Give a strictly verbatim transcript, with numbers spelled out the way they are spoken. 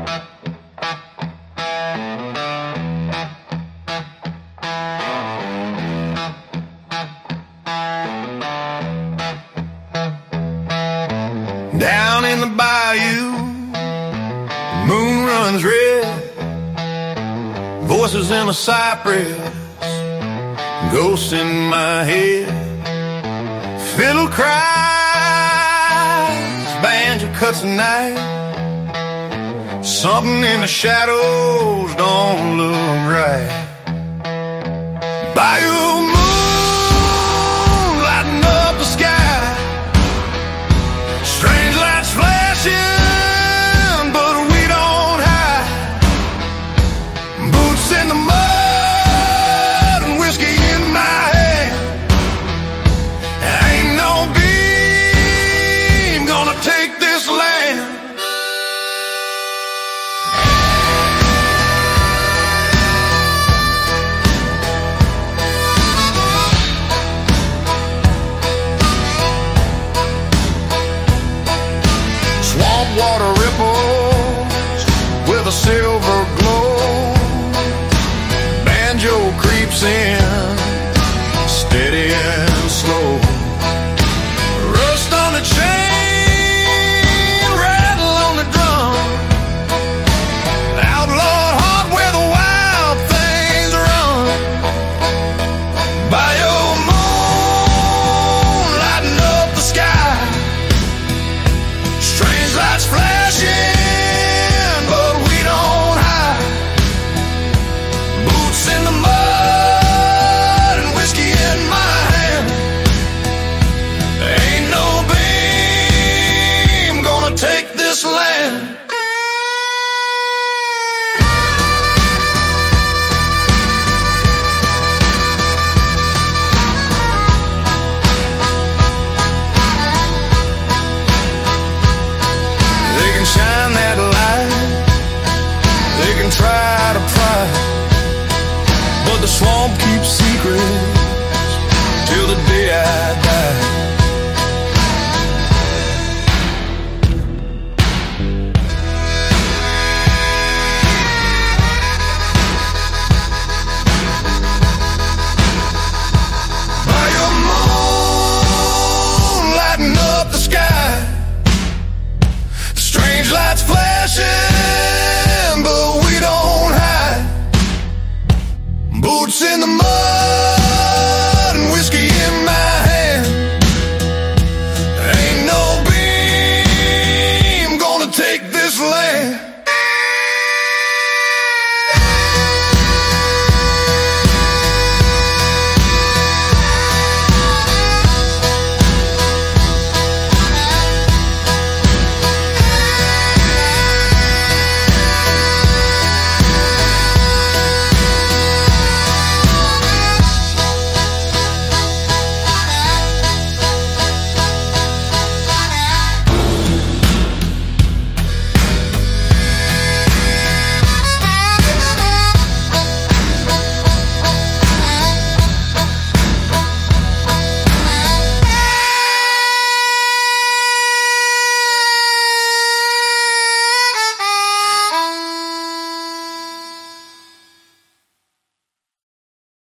Down in the bayou, the moon runs red. Voices in the cypress, ghosts in my head. Fiddle cries, banjo cuts the night. Something in the shadows don't look right. Bayou moon lighting up the sky. Strange lights flashing, but we don't hide. Boots in the mud and whiskey in my hand. Ain't no beam gonna take this land. Water ripples with a silver